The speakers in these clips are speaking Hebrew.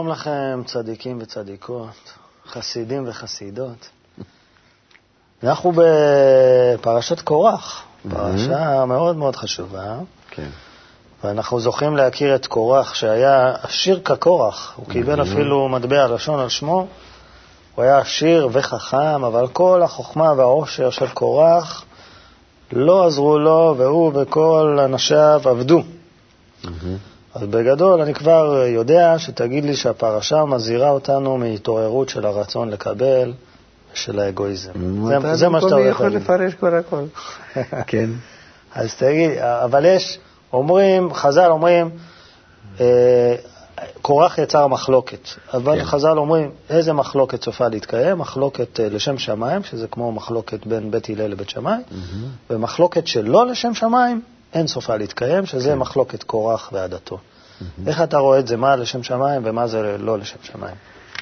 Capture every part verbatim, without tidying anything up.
שלום לכם, צדיקים וצדיקות, חסידים וחסידות. אנחנו בפרשת קורח, פרשה מאוד מאוד חשובה. כן. ואנחנו זוכים להכיר את קורח, שהיה עשיר כקורח. הוא קיבל אפילו מטבע לשון על שמו. הוא היה עשיר וחכם, אבל כל החוכמה והעושר של קורח לא עזרו לו, והוא וכל אנשיו עבדו. אז בגדול אני כבר יודע שתגיד לי שהפרשה מזהירה אותנו מהתעוררות של הרצון לקבל ושל האגואיזם. זה, זה מה שאתה הולך יכול לפרש כל הכל. כן. אז תגיד, אבל יש, אומרים, חז"ל אומרים, אה, קורח יצר מחלוקת. אבל כן. חז"ל אומרים, איזה מחלוקת סופה להתקיים? מחלוקת אה, לשם שמיים, שזה כמו מחלוקת בין בית הלל לבית שמיים, mm-hmm. ומחלוקת שלא לשם שמיים, אין סופה להתקיים, שזה כן. מחלוקת קורח ועדתו. Mm-hmm. איך אתה רואה את זה, מה לשם שמיים ומה זה לא לשם שמיים?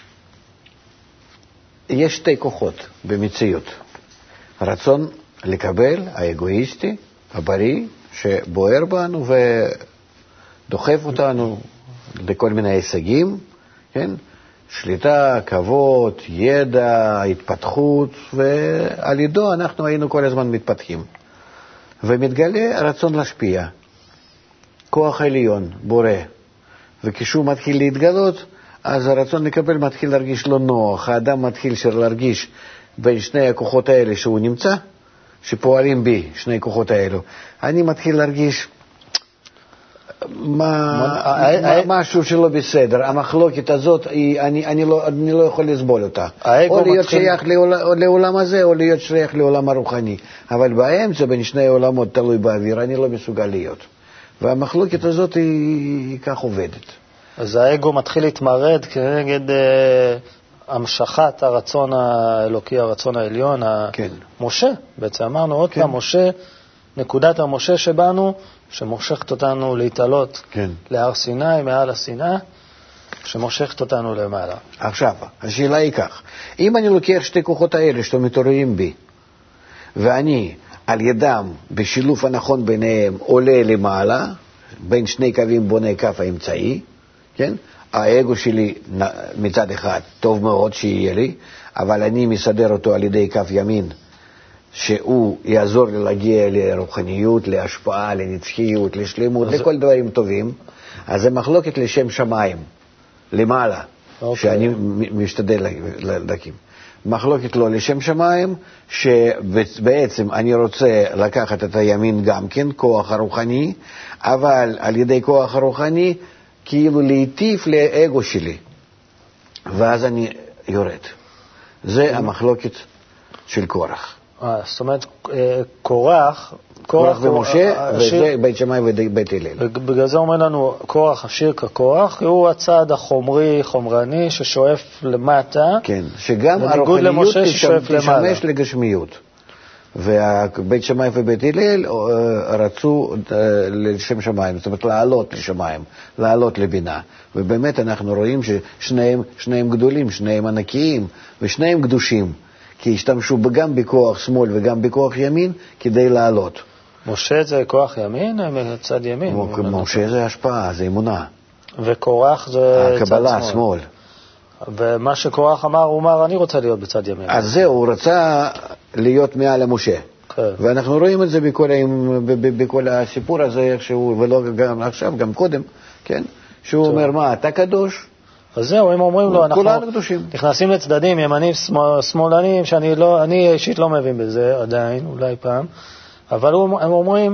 יש שתי כוחות במציאות. רצון לקבל, האגואיסטי, הבריא, שבוער בנו ודוחף אותנו לכל מיני הישגים, כן? שליטה, כבוד, ידע, התפתחות, ועל ידו אנחנו היינו כל הזמן מתפתחים. ומתגלה רצון להשפיע, כוח עליון, בורא, וכשהוא מתחיל להתגלות, אז הרצון לקבל מתחיל להרגיש לא נוח, האדם מתחיל להרגיש בין שני הכוחות האלה שהוא נמצא, שפועלים בי, שני כוחות האלו, אני מתחיל להרגיש משהו שלא בסדר, המחלוקת הזאת, אני לא יכול לסבול אותה, או להיות שייך לעולם הזה, או להיות שייך לעולם הרוחני, אבל באמצע, בין שני העולמות תלוי באוויר, אני לא מסוגל להיות, והמחלוקת הזאת היא כך עובדת. אז האגו מתחיל להתמרד כנגד המשכת הרצון האלוקי, הרצון העליון, המשה, בעצם אמרנו עוד פעם, משה, נקודת המשה שבנו, שמושכת אותנו להתעלות להר סיני, מעל הסיני, שמושכת אותנו למעלה. עכשיו, השאלה היא כך, אם אני לוקח שתי כוחות האלה שמתעוררים בי, ואני על ידם בשילוב הנכון ביניהם עולה למעלה, בין שני קווים בונה קו האמצעי, כן? האגו שלי מצד אחד טוב מאוד שיהיה לי, אבל אני מסדר אותו על ידי קו ימין, שהוא יעזור לי להגיע לרוחניות, להשפעה, לנצחיות, לשלמות, אז... לכל דברים טובים. אז זה מחלוקת לשם שמיים, למעלה, okay. שאני משתדל להקים. מחלוקת לא לשם שמיים, שבעצם אני רוצה לקחת את הימין גם כן, כוח הרוחני, אבל על ידי כוח הרוחני, כאילו להיטיב לאגו שלי, ואז אני יורד. זה המחלוקת של קורח. זאת אומרת, קורח, קורח ומשה, וזה בית שמאי ובית הלל. בגלל זה אומר לנו, קורח עשיר כקורח, הוא הצד החומרי, חומרני, ששואף למטה, כן, שגם הרוחניות תשמש לגשמיות. ובית שמאי ובית הלל רצו לשם שמיים, זאת אומרת לעלות לשמיים, לעלות לבינה, ובאמת אנחנו רואים ששניהם שניהם גדולים, שניהם ענקיים ושניהם קדושים, כי השתמשו גם בכוח שמאל וגם בכוח ימין כדי לעלות. משה זה כוח ימין או צד ימין? משה זה השפעה, זה אמונה. וקורח זה צד שמאל. הקבלה, שמאל. ומה שקורח אמר, הוא אמר, אני רוצה להיות בצד ימין. אז זהו, הוא רצה להיות מעל המשה. כן. ואנחנו רואים את זה בכל, בכל הסיפור הזה, איכשהו, ולא גם עכשיו, גם קודם, כן? שהוא טוב. אומר, מה, אתה קדוש? אז זהו, הם אומרים לו, אנחנו נכנסים לצדדים, ימנים, שמאלנים, שאני לא, אני אישית לא מבין בזה עדיין, אולי פעם, אבל הם אומרים,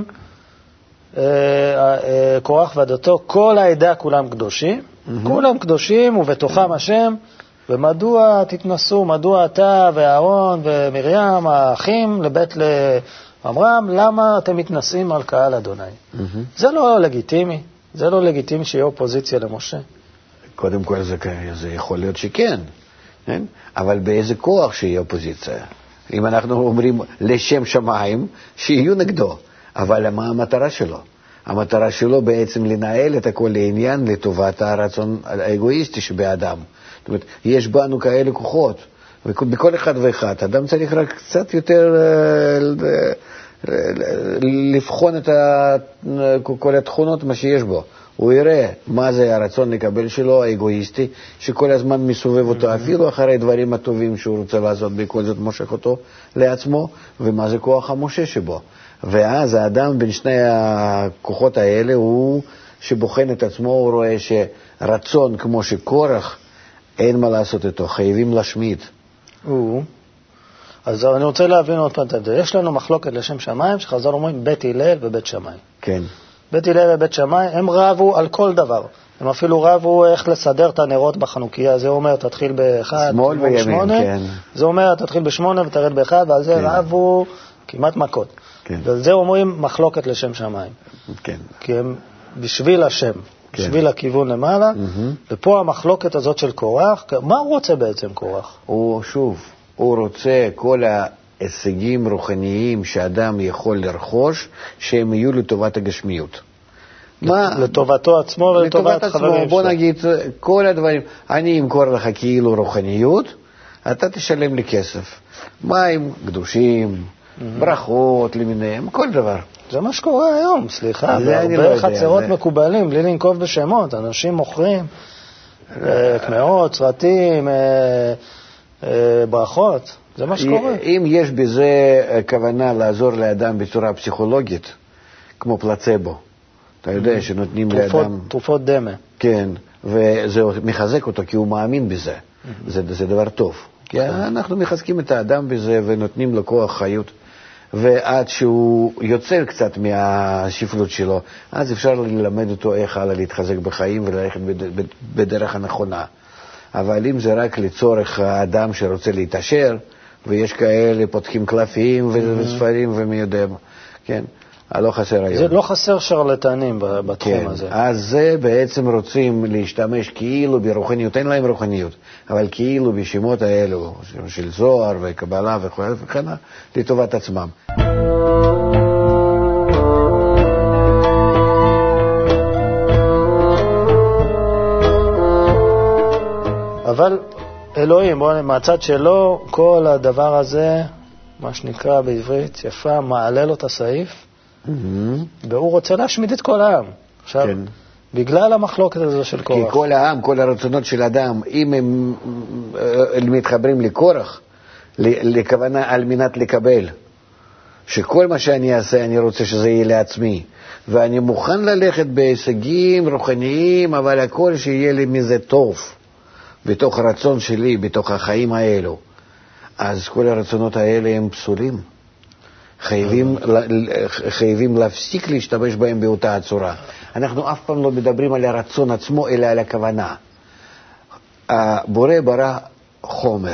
קורח ועדתו, כל העדה כולם קדושים, כולם קדושים ובתוכם השם, ומדוע תתנסו, מדוע אתה ואהרון ומרים, האחים לבית לאמרם, למה אתם מתנסים על קהל אדוני? זה לא לגיטימי, זה לא לגיטימי שיהיה אופוזיציה למשה. קודם כל זה, זה יכול להיות שכן, כן? אבל באיזה כוח שיהיה אופוזיציה? אם אנחנו אומרים לשם שמיים, שיהיו נגדו, אבל מה המטרה שלו? המטרה שלו בעצם לנהל את הכל לעניין לטובת הרצון האגואיסטי שבאדם. זאת אומרת, יש בנו כאלה כוחות, ובכל אחד ואחד, אדם צריך רק קצת יותר לבחון את כל התכונות מה שיש בו. הוא יראה מה זה הרצון לקבל שלו, האגואיסטי, שכל הזמן מסובב אותו, אפילו אחרי דברים הטובים שהוא רוצה לעשות, בכל זאת מושך אותו לעצמו, ומה זה כוח המשה שבו. ואז האדם בין שני הכוחות האלה, הוא שבוחן את עצמו, הוא רואה שרצון כמו שקורח, אין מה לעשות איתו, חייבים להשמיד. הוא... אז אני רוצה להבין עוד פעם את זה. יש לנו מחלוקת לשם שמיים, שחז"ל אומרים בית הלל ובית שמאי. כן. בית הלל ובית שמאי, הם רבו על כל דבר. הם אפילו רבו איך לסדר את הנרות בחנוכיה. זה אומר, תתחיל באחד, שמאל וימין, שמונה. כן. זה אומר, תתחיל בשמונה ותרד באחד, ועל זה כן. רבו כמעט מכות. כן. ועל זה אומרים מחלוקת לשם שמיים. כן. כי הם בשביל השם, כן. בשביל הכיוון למעלה, mm-hmm. ופה המחלוקת הזאת של קורח, מה הוא רוצה בעצם קורח? הוא שוב... הוא רוצה כל ההישגים רוחניים שאדם יכול לרכוש, שהם יהיו לטובת הגשמיות. מה? לטובתו עצמו ולטובת חברים. בוא נגיד, כל הדברים, אני אמכור לך כאילו רוחניות, אתה תשלם לי כסף. מים, קדושים, ברכות למיניהם, כל דבר. זה מה שקורה היום, סליחה. בהרבה חצרות מקובלים, בלי לנקוב בשמות, אנשים מוכרים, קמעות, סרטים, ברכות, זה מה שקורה. אם יש בזה כוונה לעזור לאדם בצורה פסיכולוגית, כמו פלצבו, אתה יודע שנותנים לאדם... תרופות דמה. כן, וזה מחזק אותו כי הוא מאמין בזה. זה דבר טוב. כי אנחנו מחזקים את האדם בזה ונותנים לו כוח חיות. ועד שהוא יוצא קצת מהשפלות שלו, אז אפשר ללמד אותו איך הלאה להתחזק בחיים וללכת בדרך הנכונה. אבל אם זה רק לצורך האדם שרוצה להתעשר, ויש כאלה פותחים קלפים וספרים ומי יודע, כן, לא חסר היום. זה לא חסר שרלטנים בתחום כן, הזה. אז זה בעצם רוצים להשתמש כאילו ברוחניות, אין להם רוחניות, אבל כאילו בשמות האלו, של זוהר וקבלה וכו' וכן, לטובת עצמם. אבל אלוהים, בוא, מהצד שלו, כל הדבר הזה, מה שנקרא בעברית, יפה, מעלה לו את הסעיף, mm-hmm. והוא רוצה להשמיד את כל העם. עכשיו, כן. בגלל המחלוקת הזו של קורח. כי כל העם, כל הרצונות של אדם, אם הם, הם מתחברים לקורח, לכוונה על מנת לקבל, שכל מה שאני אעשה, אני רוצה שזה יהיה לעצמי, ואני מוכן ללכת בהישגים רוחניים, אבל הכל שיהיה לי מזה טוב. בתוך הרצון שלי, בתוך החיים האלו, אז כל הרצונות האלה הם פסולים. חייבים, חייבים להפסיק להשתמש בהם באותה הצורה. אנחנו אף פעם לא מדברים על הרצון עצמו, אלא על הכוונה. הבורא ברא חומר,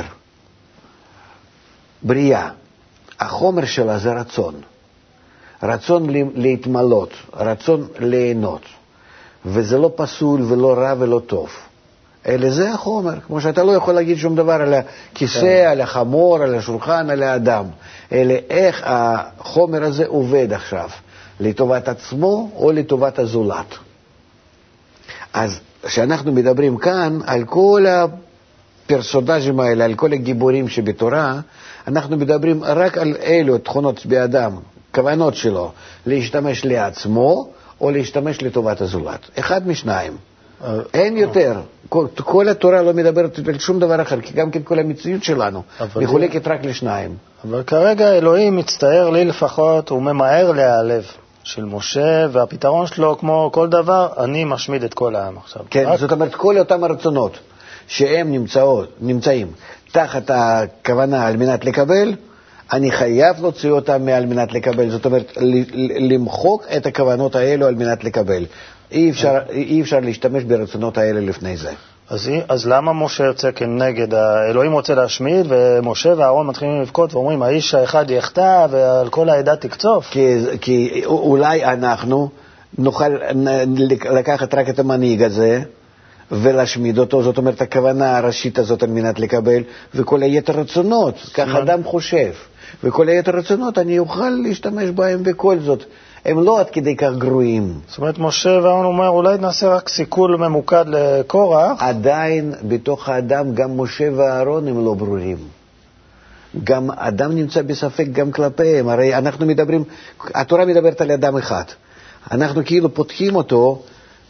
בריאה. החומר שלה זה רצון. רצון להתמלות, רצון ליהנות. וזה לא פסול ולא רע ולא טוב. אלא זה החומר, כמו שאתה לא יכול להגיד שום דבר על הכיסא, על החמור, על השולחן, על האדם. אלא איך החומר הזה עובד עכשיו, לטובת עצמו או לטובת הזולת. אז כשאנחנו מדברים כאן על כל הפרסונאז'ים האלה, על כל הגיבורים שבתורה, אנחנו מדברים רק על אלו תכונות באדם, כוונות שלו, להשתמש לעצמו או להשתמש לטובת הזולת. אחד משניים. אין יותר. כל, כל התורה לא מדברת על שום דבר אחר, כי גם כן כל המציאות שלנו מחולקת רק לשניים. אבל כרגע אלוהים מצטער לי לפחות, הוא ממהר להיעלב של משה, והפתרון שלו כמו כל דבר, אני משמיד את כל העם עכשיו. כן, רק... זאת אומרת, כל אותם הרצונות שהם נמצאות, נמצאים תחת הכוונה על מנת לקבל, אני חייב להוציא אותם על מנת לקבל. זאת אומרת, למחוק את הכוונות האלו על מנת לקבל. אי אפשר, אי אפשר להשתמש ברצונות האלה לפני זה. אז, אז למה משה יוצא כנגד? האלוהים רוצה להשמיד, ומשה ואהרון מתחילים לבכות ואומרים, האיש האחד יחטא ועל כל העדה תקצוף? כי, כי אולי אנחנו נוכל לקחת רק את המנהיג הזה ולהשמיד אותו, זאת אומרת, הכוונה הראשית הזאת על מנת לקבל, וכל היתר רצונות, כך אדם חושב, וכל היתר רצונות אני אוכל להשתמש בהם בכל זאת. הם לא עד כדי כך גרועים. זאת אומרת, משה ואהרון אומר, אולי נעשה רק סיכול ממוקד לקורח. עדיין בתוך האדם, גם משה ואהרון הם לא ברורים. גם אדם נמצא בספק גם כלפיהם. הרי אנחנו מדברים, התורה מדברת על אדם אחד. אנחנו כאילו פותחים אותו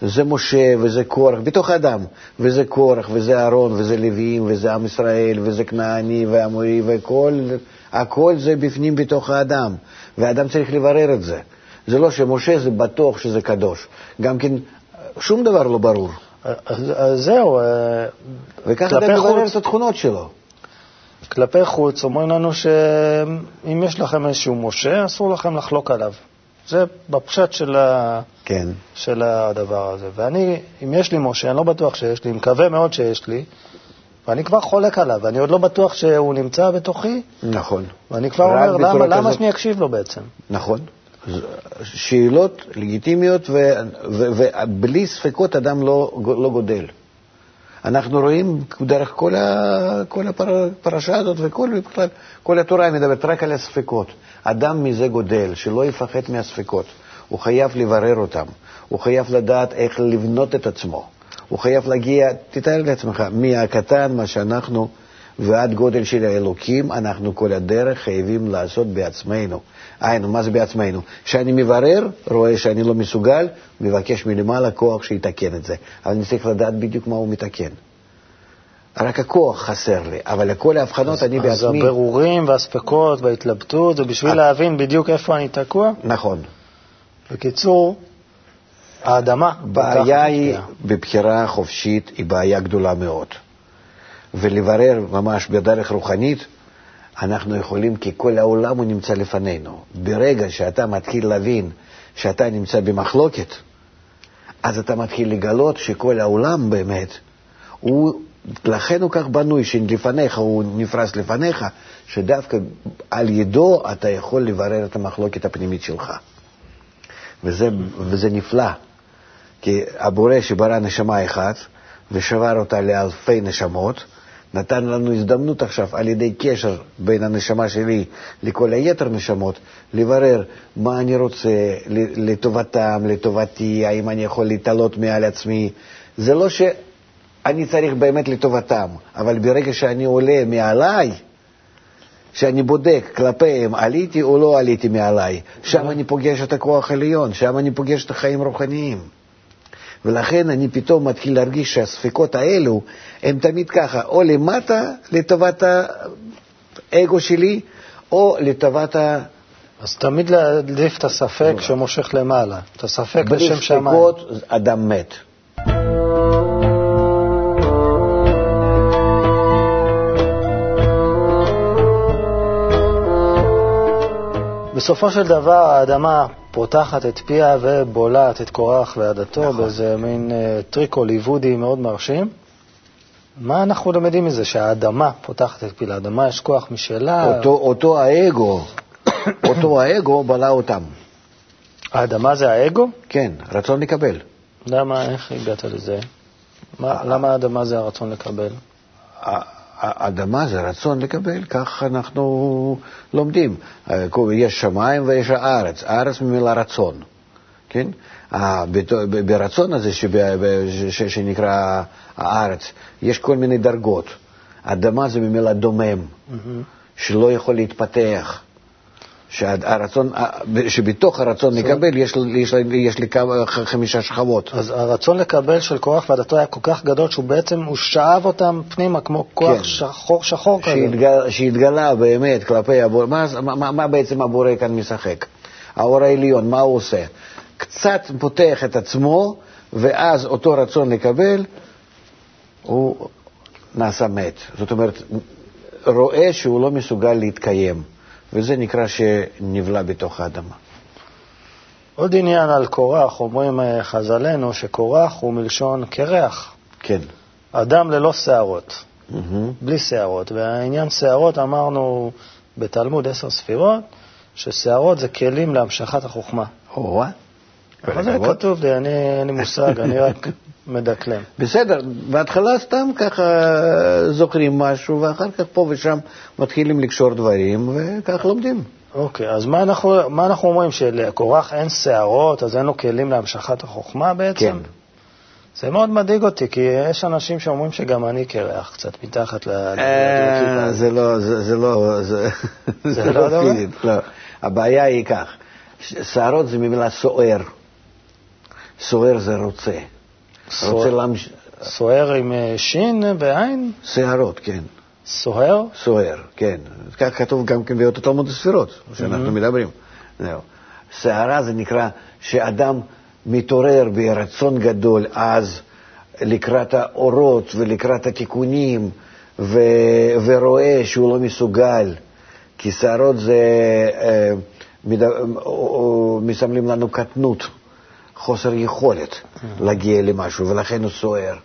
זה משה וזה קורח, בתוך האדם, וזה קורח וזה אהרון וזה לוויים וזה עם ישראל וזה כנעני ואמורי וכל, הכל זה בפנים בתוך האדם, והאדם צריך לברר את זה. זה לא שמשה זה בטוח שזה קדוש, גם כן שום דבר לא ברור. אז זהו. וככה אדם מברר את התכונות שלו. כלפי חוץ אומרים לנו שאם יש לכם איזשהו משה, אסור לכם לחלוק עליו. זה בפשט של, ה... כן. של הדבר הזה. ואני, אם יש לי משה, אני לא בטוח שיש לי, אני מקווה מאוד שיש לי, ואני כבר חולק עליו, ואני עוד לא בטוח שהוא נמצא בתוכי. נכון. ואני כבר אומר, למה, למה שאני אקשיב לו בעצם? נכון. שאלות לגיטימיות, ו... ו... ובלי ספקות אדם לא, לא גודל. אנחנו רואים דרך כל, ה... כל הפרשה הזאת וכל בכלל, כל התורה מדברת רק על הספקות. אדם מזה גודל, שלא יפחד מהספקות. הוא חייב לברר אותם. הוא חייב לדעת איך לבנות את עצמו. הוא חייב להגיע, תתאר לעצמך, מהקטן, מה שאנחנו, ועד גודל של האלוקים, אנחנו כל הדרך חייבים לעשות בעצמנו. היינו, מה זה בעצמנו? כשאני מברר, רואה שאני לא מסוגל, מבקש מלמעלה כוח שיתקן את זה. אבל אני צריך לדעת בדיוק מה הוא מתקן. רק הכוח חסר לי, אבל לכל ההבחנות אני בעצמי... אז הבירורים והספקות וההתלבטות, זה בשביל להבין בדיוק איפה אני תקוע? נכון. בקיצור, האדמה... בעיה היא, בבחירה חופשית, היא בעיה גדולה מאוד. ולברר ממש בדרך רוחנית, אנחנו יכולים, כי כל העולם הוא נמצא לפנינו. ברגע שאתה מתחיל להבין שאתה נמצא במחלוקת, אז אתה מתחיל לגלות שכל העולם באמת, הוא, לכן הוא כך בנוי, שלפניך, הוא נפרס לפניך, שדווקא על ידו אתה יכול לברר את המחלוקת הפנימית שלך. וזה, וזה נפלא, כי הבורא שברא נשמה אחת, ושבר אותה לאלפי נשמות, נתן לנו הזדמנות עכשיו על ידי קשר בין הנשמה שלי לכל היתר נשמות, לברר מה אני רוצה לטובתם, לטובתי, האם אני יכול להתעלות מעל עצמי. זה לא שאני צריך באמת לטובתם, אבל ברגע שאני עולה מעליי, שאני בודק כלפיהם, עליתי או לא עליתי מעליי, שם אני פוגש את הכוח העליון, שם אני פוגש את החיים הרוחניים. ולכן אני פתאום מתחיל להרגיש שהספקות האלו הם תמיד ככה, או למטה לטובת האגו שלי, או לטובת ה... אז תמיד להעדיף את הספק שמושך למעלה, את הספק לשם שמיים. בלי ספקות אדם מת. בסופו של דבר האדמה פותחת את פיה ובולעת את קורח ועדתו, נכון. באיזה מין uh, טריק הוליוודי מאוד מרשים. מה אנחנו למדים מזה? שהאדמה פותחת את פיה, לאדמה יש כוח משלה. אותו, אותו האגו, אותו האגו בלע אותם. האדמה זה האגו? כן, רצון לקבל. למה, איך הגעת לזה? מה, למה האדמה זה הרצון לקבל? האדמה זה רצון לקבל, כך אנחנו לומדים. יש שמיים ויש הארץ, הארץ ממילה רצון, כן? ברצון הזה שנקרא הארץ, יש כל מיני דרגות. האדמה זה ממילה דומם, שלא יכול להתפתח. שהרצון, שבתוך הרצון לקבל יש, יש, יש לי חמישה שכבות. אז הרצון לקבל של כוח ועדתו היה כל כך גדול שהוא בעצם, הוא שאב אותם פנימה כמו כוח כן. שחור שחור כזה. שהתגלה, שהתגלה באמת כלפי הבורא. מה, מה, מה בעצם הבורא כאן משחק? האור העליון, מה הוא עושה? קצת פותח את עצמו, ואז אותו רצון לקבל, הוא נעשה מת. זאת אומרת, רואה שהוא לא מסוגל להתקיים. וזה נקרא שנבלע בתוך האדמה. עוד עניין על קורח, אומרים חז"לנו שקורח הוא מלשון קרח. כן. אדם ללא שערות, Mm-hmm. בלי שערות. והעניין שערות אמרנו בתלמוד עשר ספירות, ששערות זה כלים להמשכת החוכמה. או, אבל זה כתוב לי, אני, אין לי מושג, אני רק מדקלם. בסדר, בהתחלה סתם ככה זוכרים משהו, ואחר כך פה ושם מתחילים לקשור דברים, וכך לומדים. אוקיי, אז מה אנחנו, מה אנחנו אומרים? שלקורח אין שערות, אז אין לו כלים להמשכת החוכמה בעצם? כן. זה מאוד מדאיג אותי, כי יש אנשים שאומרים שגם אני קרח, קצת מתחת ל... זה לא, זה לא, זה לא פיזית, לא. הבעיה היא כך, שערות זה ממילה סוער. סוער זה רוצה. רוצה להמשיך. סוער עם שין בעין? שערות, כן. סוער? סוער, כן. כך כתוב גם כן באותו תלמוד הספירות, שאנחנו מדברים. שערה זה נקרא שאדם מתעורר ברצון גדול אז לקראת האורות ולקראת התיקונים, ו... ורואה שהוא לא מסוגל, כי שערות זה אה, מד... מסמלים לנו קטנות, חוסר יכולת mm-hmm. להגיע למשהו, ולכן הוא סוער.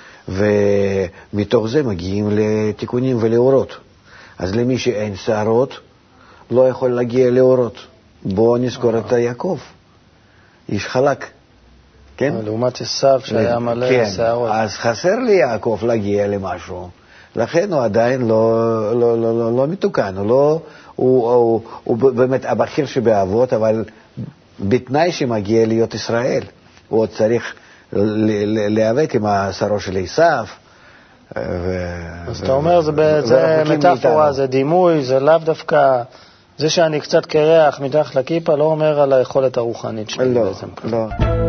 ומתוך זה מגיעים לתיקונים ולאורות. אז למי שאין שערות, לא יכול להגיע לאורות. בואו נזכור את יעקב, איש חלק. כן? לעומת עשיו שהיה מלא כן, שערות. אז חסר לי יעקב להגיע למשהו. לכן הוא עדיין לא, לא, לא, לא, לא מתוקן. הוא, לא, הוא, הוא, הוא באמת הבכיר שבאבות, אבל בתנאי שמגיע להיות ישראל. הוא עוד צריך להיאבק עם השרו של עשיו. אז אתה אומר, זה מטאפורה, זה דימוי, זה לאו דווקא... זה שאני קצת קרח מתחת לכיפה לא אומר על היכולת הרוחנית שלי. לא, בעצם. לא.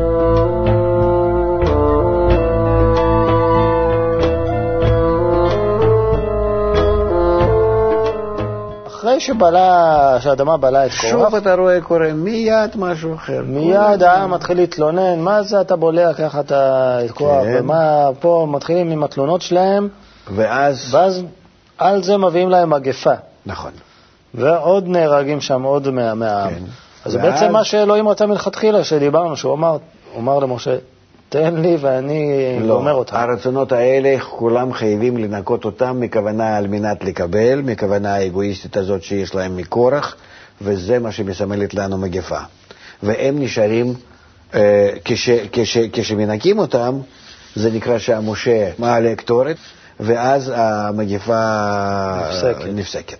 אחרי שבלה, שהאדמה בלה את קורח, שוב אתה רואה קורה מיד משהו אחר. מיד העם מתחיל להתלונן, מה זה אתה בולע ככה את קורח, כן. ומה פה מתחילים עם התלונות שלהם, ואז... ואז על זה מביאים להם מגפה. נכון. ועוד נהרגים שם, עוד מהעם. כן. אז ואז... בעצם מה שאלוהים רצה מלכתחילה, שדיברנו, שהוא אמר, אמר למשה, תן לי ואני לא, אומר אותם. הרצונות האלה כולם חייבים לנקות אותם מכוונה על מנת לקבל, מכוונה האגואיסטית הזאת שיש להם מקורח, וזה מה שמסמלת לנו מגפה. והם נשארים, אה, כש, כש, כשמנקים אותם, זה נקרא שהמשה מעלה קטורת, ואז המגפה נפסקת. נפסקת.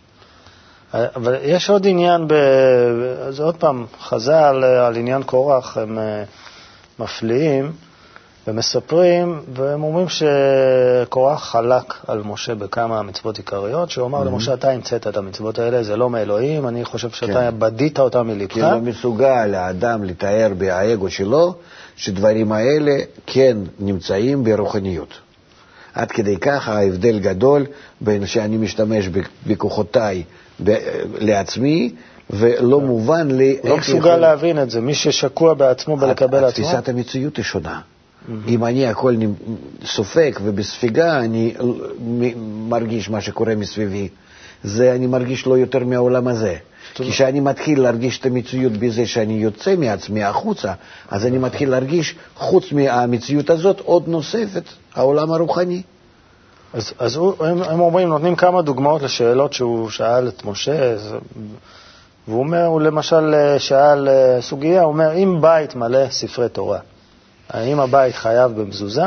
אבל יש עוד עניין, ב... אז עוד פעם, חז"ל על עניין קורח, הם מפליאים ומספרים, והם אומרים שקורח חלק על משה בכמה מצוות עיקריות, שהוא אמר mm-hmm. למשה, אתה המצאת את המצוות האלה, זה לא מאלוהים, אני חושב שאתה כן. בדית אותם מלבך. כי לא מסוגל האדם לתאר באגו שלו, שדברים האלה כן נמצאים ברוחניות. עד כדי כך ההבדל גדול בין שאני משתמש בכוחותיי ב- לעצמי, ולא מובן לי... לא מסוגל יכול... להבין את זה, מי ששקוע בעצמו בלקבל עצמו. התפיסת המציאות היא שונה. Mm-hmm. אם אני הכל סופק ובספיגה, אני מרגיש מה שקורה מסביבי. זה אני מרגיש לא יותר מהעולם הזה. כי כשאני מתחיל להרגיש את המציאות בזה שאני יוצא מעצמי החוצה, אז אני מתחיל להרגיש חוץ מהמציאות הזאת עוד נוספת, העולם הרוחני. אז, אז הם, הם אומרים, נותנים כמה דוגמאות לשאלות שהוא שאל את משה, והוא אומר, הוא למשל שאל סוגיה, הוא אומר, אם בית מלא ספרי תורה, האם הבית חייב במזוזה?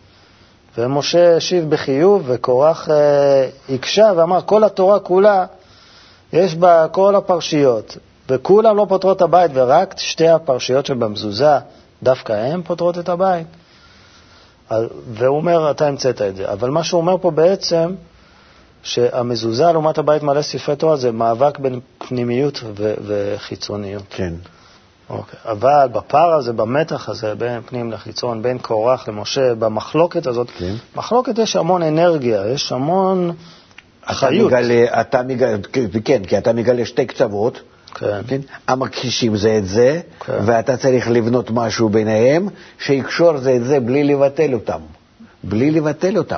ומשה השיב בחיוב, וקורח הקשה ואמר, כל התורה כולה, יש בה כל הפרשיות, וכולם לא פותרות את הבית, ורק שתי הפרשיות שבמזוזה, דווקא הן פותרות את הבית. והוא אומר, אתה המצאת את זה. אבל מה שהוא אומר פה בעצם, שהמזוזה לעומת הבית מלא ספרי תורה, זה מאבק בין פנימיות ו- וחיצוניות. כן. אוקיי. אבל בפער הזה, במתח הזה, בין פנים לחיצון, בין קורח למשה, במחלוקת הזאת, כן. מחלוקת יש המון אנרגיה, יש המון חיות. אתה מגלה, אתה מגלה, כן, כי אתה מגלה שתי קצוות, כן. כן? המכחישים זה את זה, כן. ואתה צריך לבנות משהו ביניהם, שיקשור זה את זה בלי לבטל אותם. בלי לבטל אותם.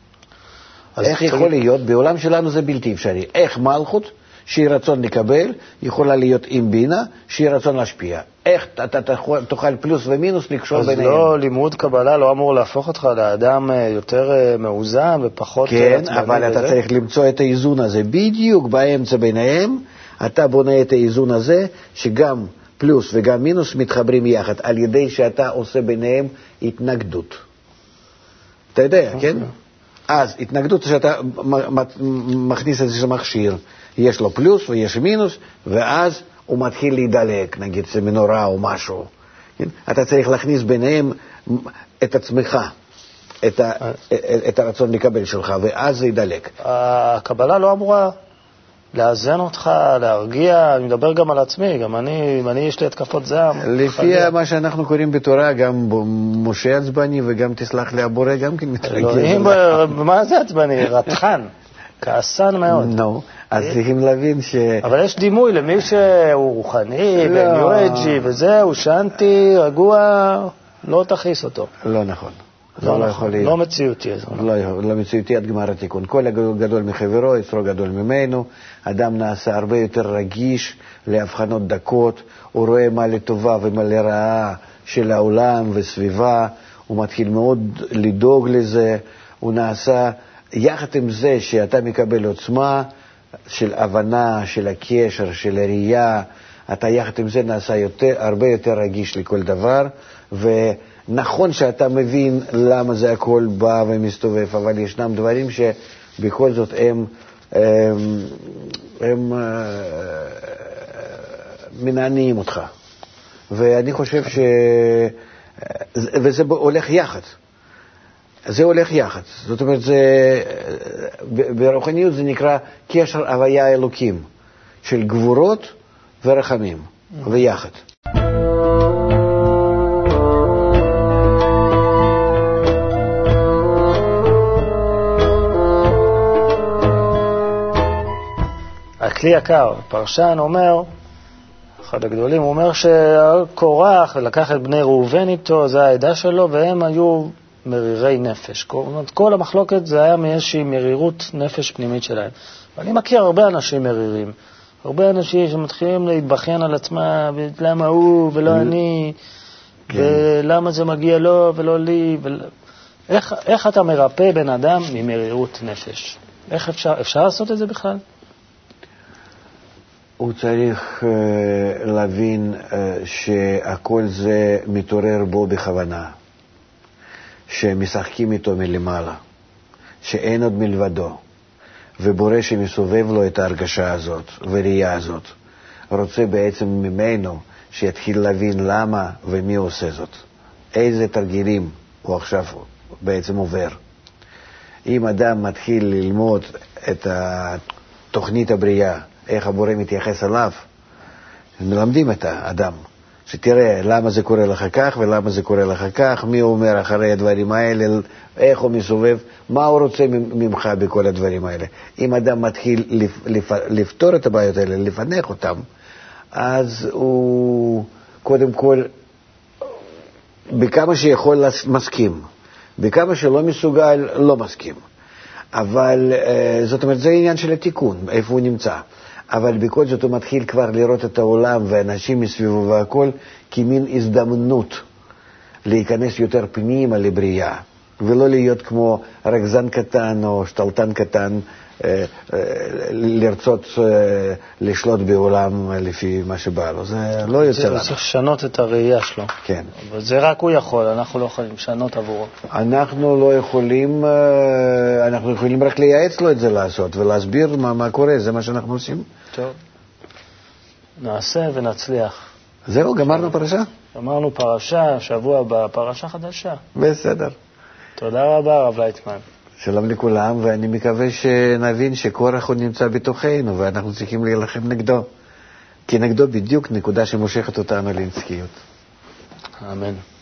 איך יכול תגיד... להיות? בעולם שלנו זה בלתי אפשרי. איך מלכות, שהיא רצון לקבל, יכולה להיות עם בינה, שהיא רצון להשפיע. איך אתה תוכל פלוס ומינוס לקשור אז ביניהם? אז לא, לימוד קבלה לא אמור להפוך אותך לאדם יותר מאוזן ופחות... כן, אבל אתה וזה? צריך למצוא את האיזון הזה. בדיוק באמצע ביניהם, אתה בונה את האיזון הזה, שגם פלוס וגם מינוס מתחברים יחד, על ידי שאתה עושה ביניהם התנגדות. אתה יודע, okay. כן? אז התנגדות שאתה מכניס את זה מכשיר, יש לו פלוס ויש מינוס, ואז הוא מתחיל להידלק, נגיד זה מנורה או משהו. כן? אתה צריך להכניס ביניהם את עצמך, את, ה, את הרצון לקבל שלך, ואז זה יידלק. הקבלה לא אמורה לאזן אותך, להרגיע, אני מדבר גם על עצמי, גם אני, אני יש לי התקפות זעם. לפי מה שאנחנו קוראים בתורה, גם משה עצבני וגם תסלח לי הבורא, גם כן מתרגל. מה זה עצבני? רתחן, כעסן מאוד. נו, אז צריכים להבין ש... אבל יש דימוי למי שהוא רוחני וניו-אייג'י וזהו, שאנטי, רגוע, לא תכיס אותו. לא נכון. לא נכון, לא מציאותי. לא מציאותי עד גמר התיקון. כל הגדול מחברו, יצרו גדול ממנו. אדם נעשה הרבה יותר רגיש להבחנות דקות. הוא רואה מה לטובה ומה לרעה של העולם וסביבה. הוא מתחיל מאוד לדאוג לזה. הוא נעשה, יחד עם זה שאתה מקבל עוצמה של הבנה, של הקשר, של הראייה, אתה יחד עם זה נעשה יותר, הרבה יותר רגיש לכל דבר, ונכון שאתה מבין למה זה הכל בא ומסתובב, אבל ישנם דברים שבכל זאת הם, הם, הם, הם מנענים אותך. ואני חושב ש... וזה הולך יחד. זה הולך יחד. זאת אומרת, זה, ברוחניות זה נקרא קשר הוויה אלוקים, של גבורות ורחמים, ויחד. הכלי יקר, פרשן אומר, אחד הגדולים, הוא אומר שקורח לקח את בני ראובן איתו, זה העדה שלו, והם היו מרירי נפש. כל המחלוקת זה היה מאיזושהי מרירות נפש פנימית שלהם. ואני מכיר הרבה אנשים מרירים, הרבה אנשים שמתחילים להתבחן על עצמם, למה הוא ולא אני, ולמה זה מגיע לו ולא לי. איך, איך אתה מרפא בן אדם ממרירות נפש? איך אפשר, אפשר לעשות את זה בכלל? הוא צריך uh, להבין uh, שהכל זה מתעורר בו בכוונה, שמשחקים איתו מלמעלה, שאין עוד מלבדו, ובורא שמסובב לו את ההרגשה הזאת וראייה הזאת, רוצה בעצם ממנו שיתחיל להבין למה ומי עושה זאת, איזה תרגילים הוא עכשיו בעצם עובר. אם אדם מתחיל ללמוד את התוכנית הבריאה, איך הבורא מתייחס אליו, מלמדים את האדם, שתראה למה זה קורה לך כך ולמה זה קורה לך כך, מי אומר אחרי הדברים האלה, איך הוא מסובב, מה הוא רוצה ממך בכל הדברים האלה. אם אדם מתחיל לפ, לפתור את הבעיות האלה, לפנח אותם, אז הוא קודם כל, בכמה שיכול מסכים, בכמה שלא מסוגל לא מסכים. אבל זאת אומרת, זה עניין של התיקון, איפה הוא נמצא. אבל בכל זאת הוא מתחיל כבר לראות את העולם ואנשים מסביבו והכל כמין הזדמנות להיכנס יותר פנימה לבריאה, ולא להיות כמו רגזן קטן או שתלטן קטן, אה, אה, לרצות אה, לשלוט בעולם לפי מה שבא לו. זה לא יוצא לנו. צריך לשנות את הראייה שלו. כן. אבל זה רק הוא יכול, אנחנו לא יכולים לשנות עבורו. אנחנו לא יכולים, אה, אנחנו יכולים רק לייעץ לו את זה לעשות ולהסביר מה, מה קורה, זה מה שאנחנו עושים. טוב. נעשה ונצליח. זהו, גמרנו פרשה? גמרנו פרשה, שבוע בפרשה חדשה. בסדר. תודה רבה, הרב לייטמן. שלום לכולם, ואני מקווה שנבין שקורח הוא נמצא בתוכנו, ואנחנו צריכים להילחם נגדו. כי נגדו בדיוק נקודה שמושכת אותנו לנצחיות. אמן.